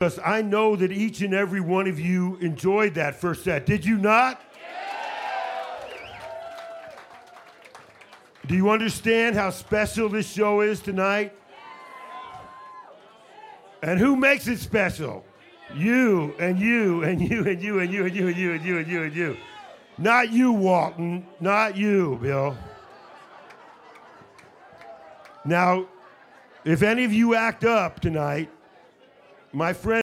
Because I know that each and every one of you enjoyed that first set. Did you not? Do you understand how special this show is tonight? And who makes it special? You and you and you and you and you and you and you and you and you and you. Not you, Walton. Not you, Bill. Now, if any of you act up tonight, my friend